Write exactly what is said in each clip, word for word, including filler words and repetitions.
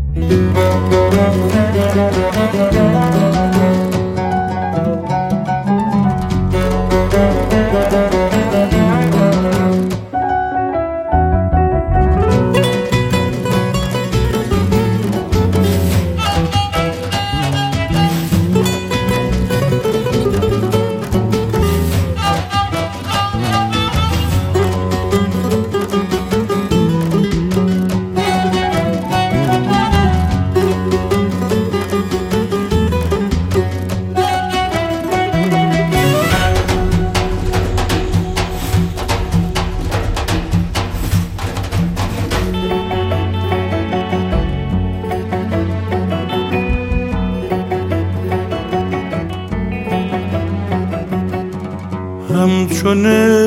همچون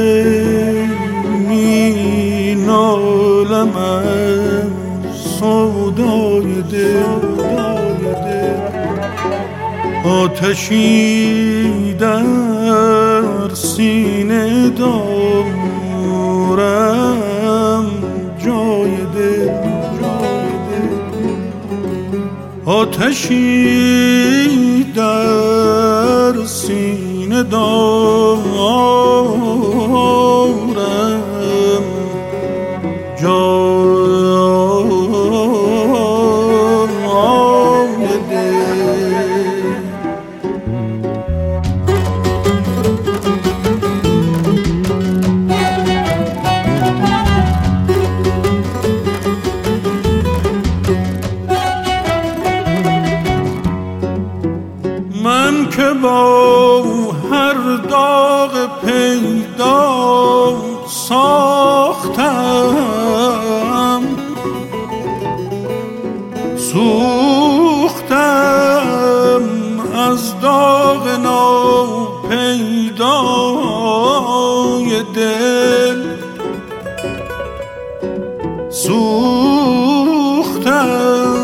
می نالم از سودای دل، آتشی در سینه دارم جای دل، آتشی در سینه دارم جای من که با هر داغ پیدا ساختم، سوختم از داغ ناپیدای دل، سوختم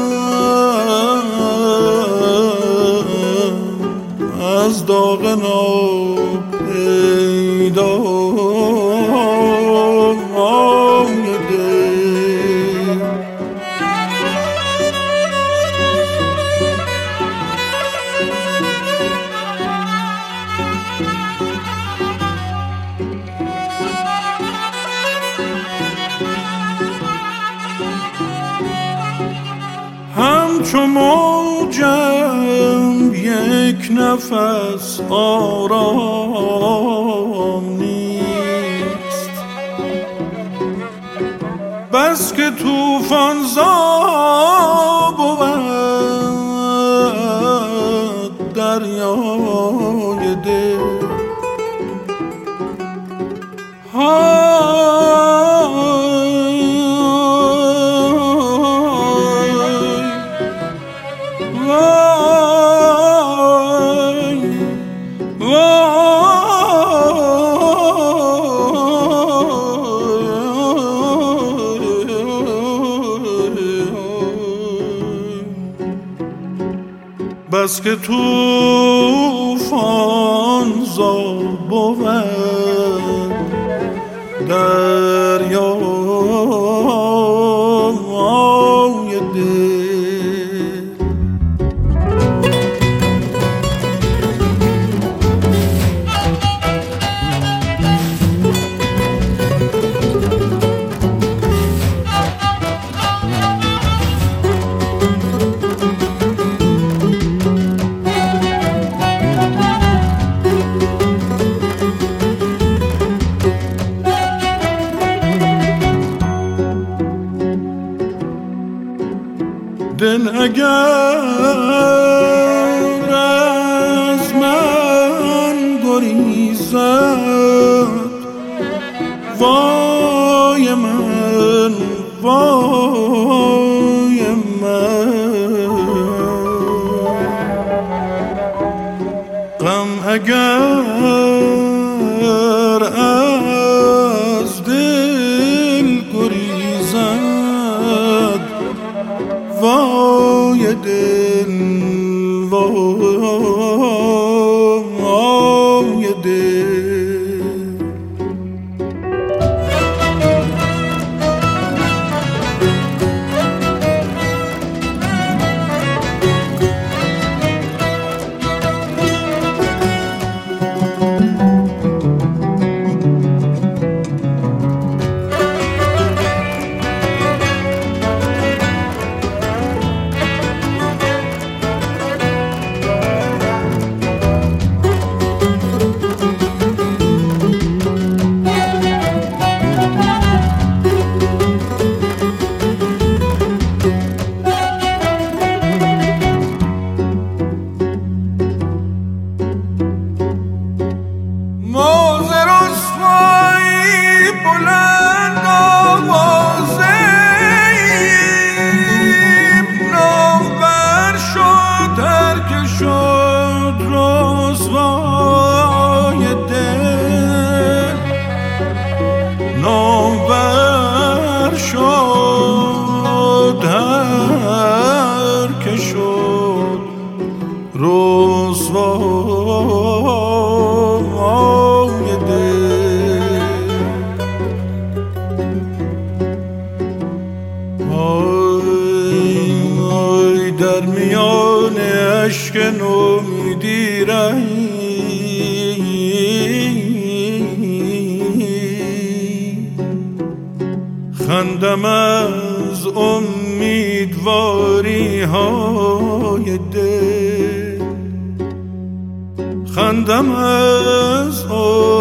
از داغ ناپیدای دل. همچو موجم یک نفس آرام نیست، بس که طوفان زا بود دریای دل. بس که طوفان زا بود دریای دل. دل اگر از من گریزد، وای من وای من، غم اگر از دل گریزد، وای دل وای دل. رسوای دل. آی آی در میان اشک نومیدی رهی خندم از امیدواری های دل، خندم از